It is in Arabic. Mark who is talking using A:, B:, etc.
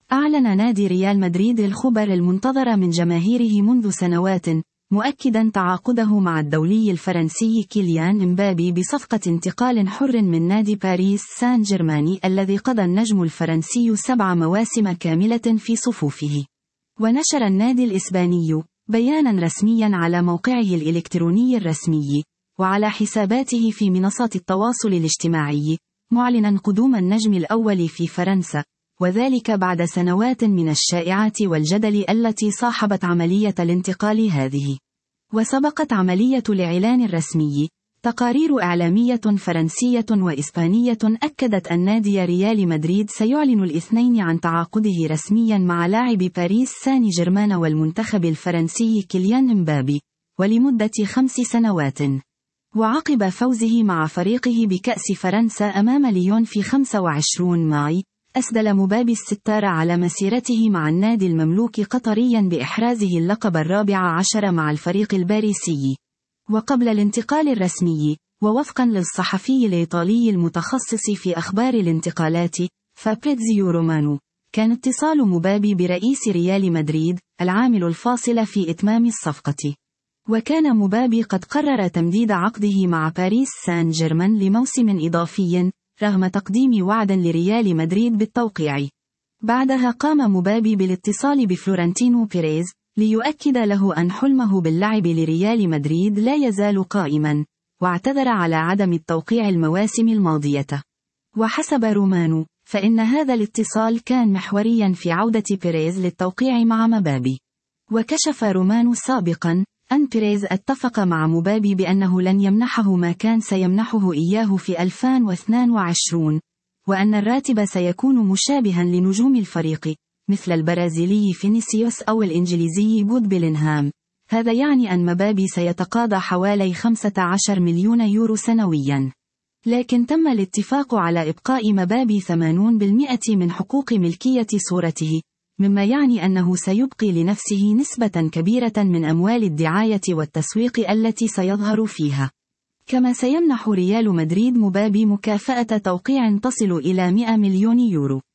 A: أعلن نادي ريال مدريد الخبر المنتظر من جماهيره منذ سنوات، مؤكدا تعاقده مع الدولي الفرنسي كيليان إمبابي بصفقة انتقال حر من نادي باريس سان جيرمان الذي قضى النجم الفرنسي 7 مواسم كاملة في صفوفه. ونشر النادي الإسباني بيانا رسميا على موقعه الإلكتروني الرسمي وعلى حساباته في منصات التواصل الاجتماعي، معلنا قدوم النجم الأول في فرنسا، وذلك بعد سنوات من الشائعات والجدل التي صاحبت عملية الانتقال هذه. وسبقت عملية الإعلان الرسمي تقارير إعلامية فرنسية وإسبانية أكدت أن نادي ريال مدريد سيعلن الاثنين عن تعاقده رسميا مع لاعب باريس سان جيرمان والمنتخب الفرنسي كيليان إمبابي، ولمدة 5 سنوات. وعقب فوزه مع فريقه بكأس فرنسا أمام ليون في 25 ماي، أسدل مبابي الستار على مسيرته مع النادي المملوك قطريا بإحرازه اللقب 14 مع الفريق الباريسي. وقبل الانتقال الرسمي، ووفقا للصحفي الإيطالي المتخصص في أخبار الانتقالات فابريزيو رومانو، كان اتصال مبابي برئيس ريال مدريد العامل الفاصل في إتمام الصفقة. وكان مبابي قد قرر تمديد عقده مع باريس سان جيرمان لموسم إضافي، رغم تقديم وعد لريال مدريد بالتوقيع. بعدها قام مبابي بالاتصال بفلورنتينو بيريز ليؤكد له أن حلمه باللعب لريال مدريد لا يزال قائما، واعتذر على عدم التوقيع المواسم الماضية. وحسب رومانو، فإن هذا الاتصال كان محوريا في عودة بيريز للتوقيع مع مبابي. وكشف رومانو سابقا أن بيريز اتفق مع مبابي بأنه لن يمنحه ما كان سيمنحه إياه في 2022، وأن الراتب سيكون مشابها لنجوم الفريق مثل البرازيلي فينيسيوس أو الإنجليزي جود بيلينغهام. هذا يعني أن مبابي سيتقاضى حوالي 15 مليون يورو سنويا. لكن تم الاتفاق على إبقاء مبابي 80% من حقوق ملكية صورته، مما يعني أنه سيبقي لنفسه نسبة كبيرة من أموال الدعاية والتسويق التي سيظهر فيها. كما سيمنح ريال مدريد مبابي مكافأة توقيع تصل إلى 100 مليون يورو.